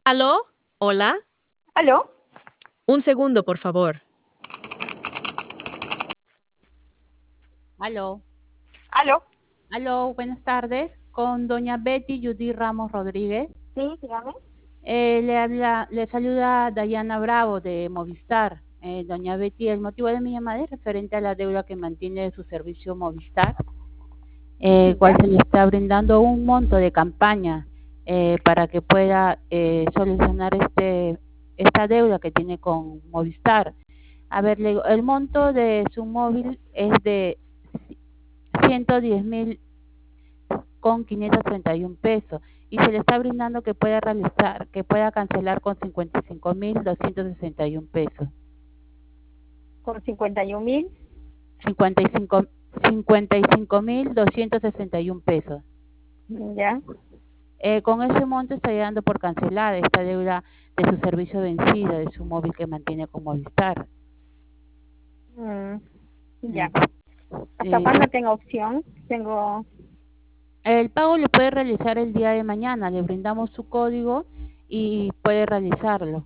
¿Aló? ¿Hola? ¿Aló? Un segundo, por favor. Aló, ¿Aló? aló, buenas tardes. Con doña Betty Judy Ramos Rodríguez. Sí, dígame. Le saluda Dayana Bravo de Movistar. Doña Betty, el motivo de mi llamada es referente a la deuda que mantiene su servicio Movistar, cual ¿Ya? se le está brindando un monto de campaña para que pueda solucionar esta deuda que tiene con Movistar. A ver, le digo, el monto de su móvil es de 110.000 con 531 pesos y se le está brindando que pueda realizar, que pueda cancelar con 55.261 pesos. Con 51.000. 55 55.261 pesos. ¿Ya? Con ese monto está llegando por cancelada esta deuda de su servicio vencida, de su móvil que mantiene con Movistar. Mm, Mm, ya. ¿Hasta eh, cuándo tengo opción? Tengo... el pago lo puede realizar el día de mañana, le brindamos su código y puede realizarlo.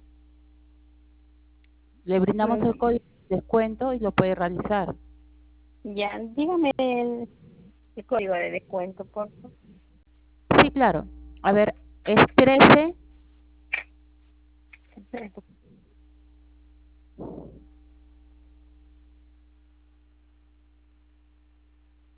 Le brindamos mm, el código de descuento y lo puede realizar. ya, dígame el código de descuento, por favor. Sí, claro. A ver, es 13